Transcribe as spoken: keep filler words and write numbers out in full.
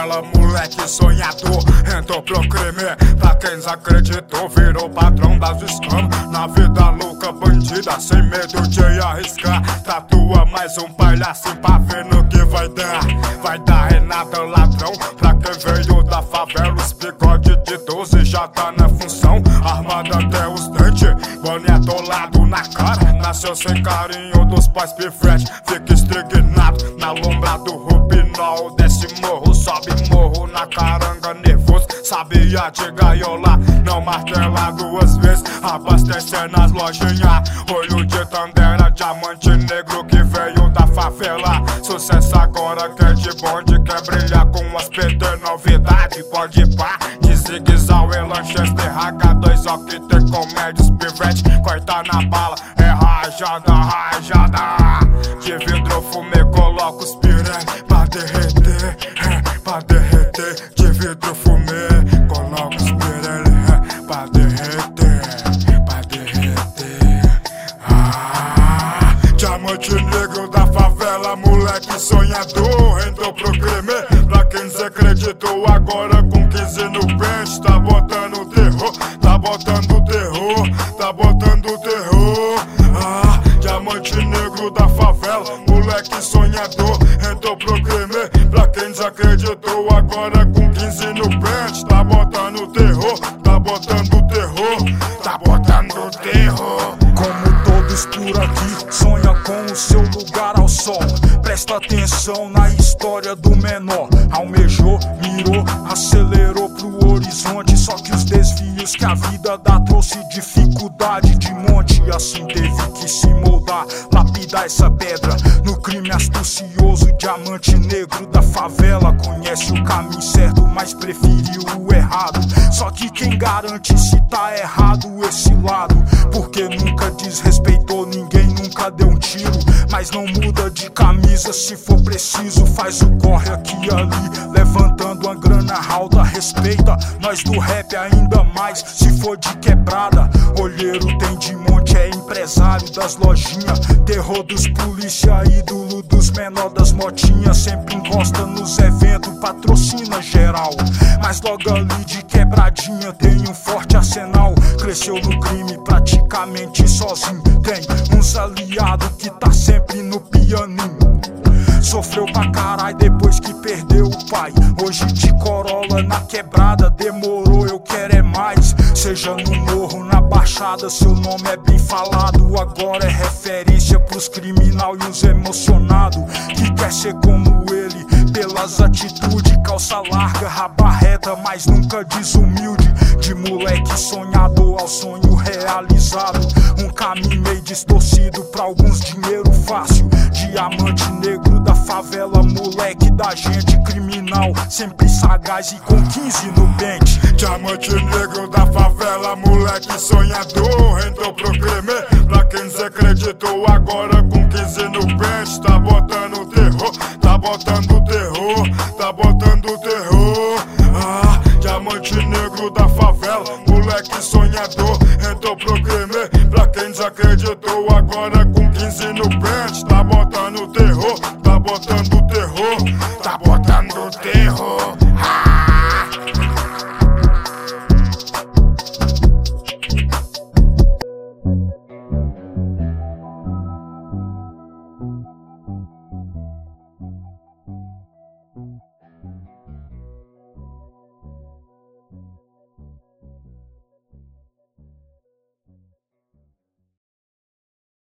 favela, moleque sonhador, entrou pro crime. Pra quem desacreditou, virou patrão das escamas. Na vida louca, bandida, sem medo de arriscar. Tatua mais um palhacinho pra ver no que vai dar. Vai dar Renata ladrão, pra quem veio da favela. Os bigode de doze já tá na função. Armado até os dentes, boné atolado na cara. Nasceu sem carinho dos pais pivete, fica estrignado na lombra do Rubinol. Desce morro, sobe morro na caranga nervoso. Sabia de gaiola, não martela duas vezes. Abastece nas lojinhas, olho de Tandera, diamante negro que veio da favela. Sucesso agora que é de bonde, quer brilhar com as P T, novidade, pode pá. De zigue-zague, Lanchester, H dois O que tem comédios, pivete, corta na bala, é rajada, rajada. De vidro fumê, coloca os piranha pra derreter, é, pra derreter. De vidro fumê, coloca os piranha é, pra derreter, pra derreter. Ah, diamante negro da favela, moleque sonhador, entrou pro crime. Pra quem desacreditou, agora com quinze no pente, tá botando terror, tá botando terror, tá botando terror. Ah, diamante negro da favela, moleque sonhador, entrou pro crime. Pra quem desacreditou, agora com quinze no pente, tá botando terror, tá botando terror, tá botando terror. Como todos por aqui, sonha com o seu lugar ao sol. Presta atenção na história do menor. Almejou, mirou, acelerou pro horizonte. Só que os desvios que a vida dá trouxe dificuldade de monte. Assim teve que se moldar, lapidar essa pedra. No crime astucioso, diamante negro da favela. Conhece o caminho certo, mas preferiu o errado. Só que quem garante se tá errado esse lado? Porque nunca desrespeitou ninguém, nunca deu um tiro. Mas não muda de camisa se for preciso. Faz o corre aqui e ali, levantando uma grana alta. Respeita nós do rap ainda mais, se for de quebrada. Olheiro tem de monte, é empresário das lojinhas. Terror dos polícia, ídolo dos menor das motinhas. Sempre encosta nos eventos, patrocina geral. Mas logo ali de quebradinha tem um forte arsenal. Cresceu no crime praticamente sozinho. Tem uns aliados que tá sempre no pianinho. Sofreu pra caralho depois que perdeu o pai. Hoje de Corolla na quebrada, demorou, eu quero é mais. Seja no morro, na baixada, seu nome é bem falado. Agora é referência pros criminal e os emocionados que quer ser como ele, pelas atitudes. Calça larga, raba reta, mas nunca desumilde. De moleque sonhador ao sonho realizado. Um caminho meio distorcido, pra alguns dinheiro fácil. Diamante negro da favela, moleque da gente criminal, sempre sagaz e com quinze no pente. Diamante negro da favela, moleque sonhador, entrou pro crime. Pra quem desacreditou, agora com quinze no pente, tá botando terror, tá botando terror, tá botando terror. Ah, diamante negro da favela, moleque sonhador, entrou pro crime. Pra quem desacreditou, agora com quinze no pente, tá botando terror, tá botando terror, tá botando terror. Ah.